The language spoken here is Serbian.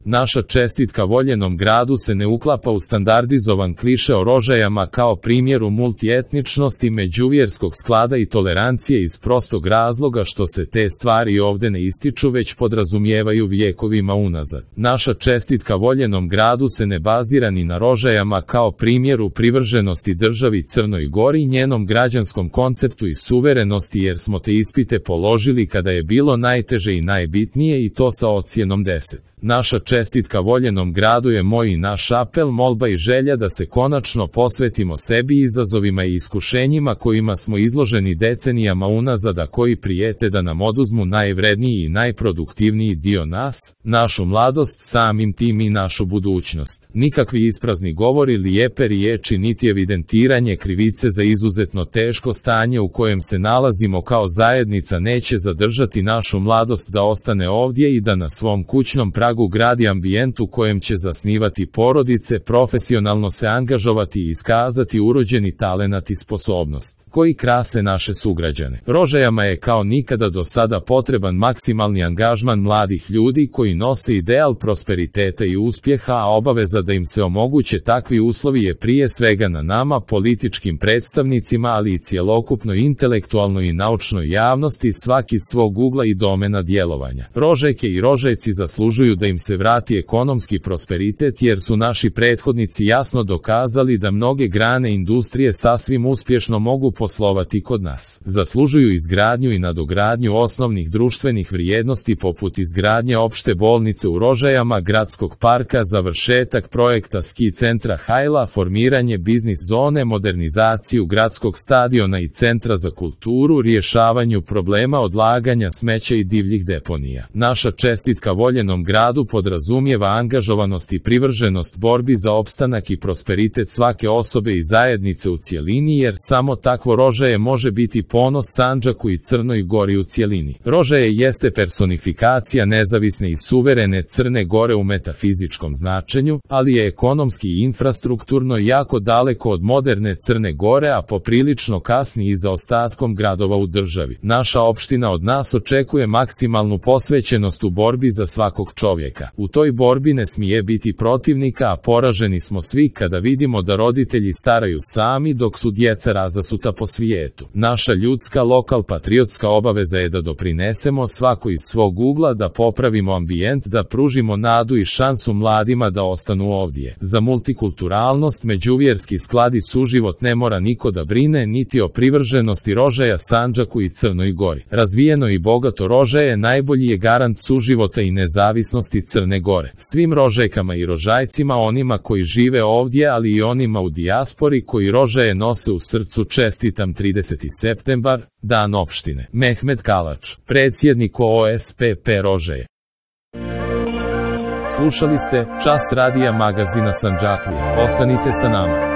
Naša čestitka voljenom gradu se ne uklapa u standardizovan kliše o Rožajama kao primjeru multietničnosti, međuvjerskog sklada i tolerancije iz prostog razloga što se te stvari ovde ne ističu već podrazumijevaju vjekovima unazad. Naša čestitka voljenom gradu se ne bazira ni na Rožajama kao primjeru privrženosti državi Crnoj Gori i njenom građanskom konceptu i suverenosti jer smo te ispite položili kada je bilo najteže i najbitnije i to sa ocjenom 10. Naša čestitka voljenom gradu je moj i naš apel, molba i želja da se konačno posvetimo sebi, izazovima i iskušenjima kojima smo izloženi decenijama unazad, a koji prijete da nam oduzmu najvredniji i najproduktivniji dio nas, našu mladost, samim tim i našu budućnost. Nikakvi isprazni govori, lijepe riječi niti evidentiranje krivice za izuzetno teško stanje u kojem se nalazimo kao zajednica neće zadržati našu mladost da ostane ovdje i da na svom kućnom pragu gradi ambijent u kojem će zasnivati porodice, profesionalno se angažovati i iskazati urođeni talenat i sposobnost koji krase naše sugrađane. Rožajama je kao nikada do sada potreban maksimalni angažman mladih ljudi koji nose ideal prosperiteta i uspjeha, a obaveza da im se omoguće takvi uslovi je prije svega na nama, političkim predstavnicima, ali i cjelokupnoj intelektualnoj i naučnoj javnosti, svaki iz svog ugla i domena djelovanja. Rožajke i Rožajci zaslužuju da im se vrati ekonomski prosperitet jer su naši prethodnici jasno dokazali da mnoge grane industrije sasvim uspješno mogu poslovati kod nas. Zaslužuju izgradnju i nadogradnju osnovnih društvenih vrijednosti poput izgradnje opšte bolnice u Rožajama, gradskog parka, završetak projekta ski centra Hajla, formiranje biznis zone, modernizaciju gradskog stadiona i centra za kulturu, rješavanju problema odlaganja smeća i divljih deponija. Naša čestitka voljenom gradu podrazumijeva angažovanost i privrženost borbi za opstanak i prosperitet svake osobe i zajednice u cjelini jer samo takvo Rožaje može biti ponos Sandžaku i Crnoj Gori u cjelini. Rožaje jeste personifikacija nezavisne i suverene Crne Gore u metafizičkom značenju, ali je ekonomski i infrastrukturno jako daleko od moderne Crne Gore, a poprilično kasni i za ostatkom gradova u državi. Naša opština od nas očekuje maksimalnu posvećenost u borbi za svakog čovjeka. U toj borbi ne smije biti protivnika, a poraženi smo svi kada vidimo da roditelji staraju sami dok su djeca razasuta po svijetu. Naša ljudska lokal patriotska obaveza je da doprinesemo svako iz svog ugla, da popravimo ambijent, da pružimo nadu i šansu mladima da ostanu ovdje. Za multikulturalnost, međuvjerski sklad i suživot ne mora niko da brine, niti o privrženosti Rožaja Sandžaku i Crnoj Gori. Razvijeno i bogato Rožaje najbolji je garant suživota i nezavisnosti Crne Gore. Svim Rožajkama i Rožajcima, onima koji žive ovdje, ali i onima u dijaspori koji Rožaje nose u srcu, čestitam 30. septembar, Dan opštine. Mehmet Kalač, predsjednik OSPP Rožaje. Slušali ste Čas radija magazina Sandžaklija. Ostanite sa nama.